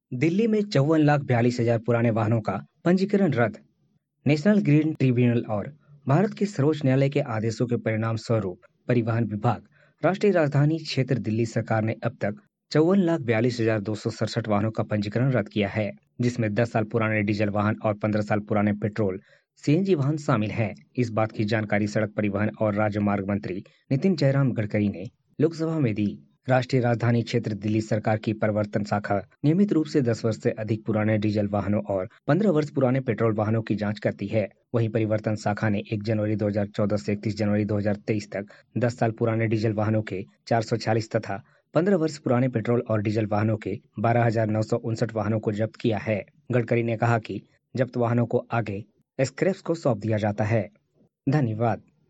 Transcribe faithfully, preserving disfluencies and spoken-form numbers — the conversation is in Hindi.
दिल्ली में चौवन लाख बयालीस हजार पुराने वाहनों का पंजीकरण रद्द। नेशनल ग्रीन ट्रिब्यूनल और भारत के सर्वोच्च न्यायालय के आदेशों के परिणाम स्वरूप परिवहन विभाग, राष्ट्रीय राजधानी क्षेत्र दिल्ली सरकार ने अब तक चौवन लाख बयालीस हजार दो सौ सड़सठ वाहनों का पंजीकरण रद्द किया है, जिसमें दस साल पुराने डीजल वाहन और पंद्रह साल पुराने पेट्रोल सीएनजी वाहन शामिल हैं। इस बात की जानकारी सड़क परिवहन और राजमार्ग मंत्री नितिन जयराम गडकरी ने लोकसभा में दी। राष्ट्रीय राजधानी क्षेत्र दिल्ली सरकार की प्रवर्तन शाखा नियमित रूप से दस वर्ष से अधिक पुराने डीजल वाहनों और पंद्रह वर्ष पुराने पेट्रोल वाहनों की जांच करती है। वहीं परिवर्तन शाखा ने एक जनवरी दो हज़ार चौदह से इकतीस जनवरी दो हज़ार तेईस तक दस साल पुराने डीजल वाहनों के चार सौ छियालीस तथा पंद्रह वर्ष पुराने पेट्रोल और डीजल वाहनों के बारह हजार नौ सौ उनसठ वाहनों को जब्त किया है। गडकरी ने कहा कि जब्त वाहनों को आगे स्क्रैप्स को सौंप दिया जाता है। धन्यवाद।